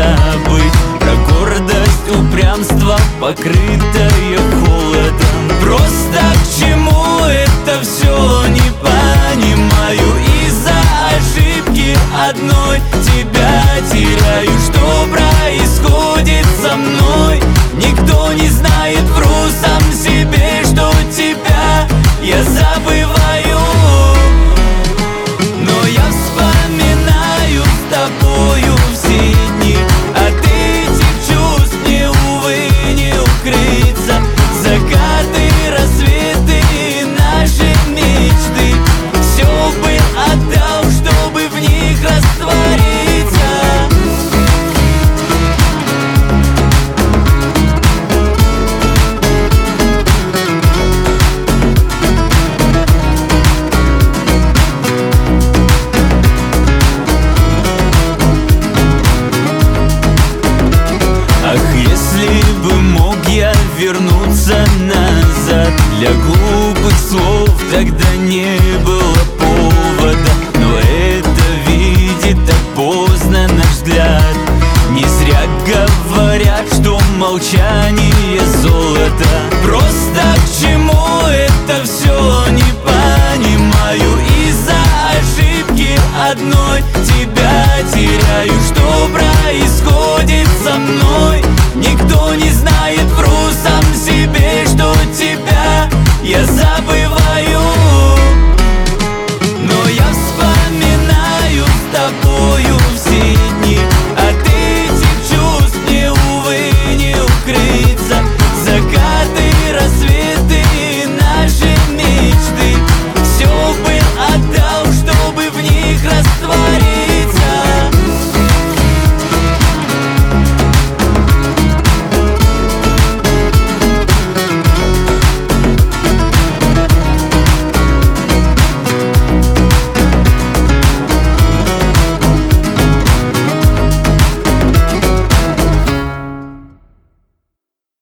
забыть про гордость, упрямство, покрытое холодом. Просто к чему это все, не понимаю. Из-за ошибки одной тебя теряю. Что происходит со мной? Никто не знает, вру сам себе, что тебя я забываю. Но я вспоминаю с тобою все дни. От этих чувств мне, увы, не укрыться. Закаты, рассветы, наши мечты, все бы отдал, чтобы в них раствориться. Ах, если бы мог я вернуться назад, для глупых слов тогда не было повода. Но это видит так поздно наш взгляд. Не зря говорят, что молчание золото. Просто к чему это все, не понимаю. Из-за ошибки одной тебя теряю. Что происходит?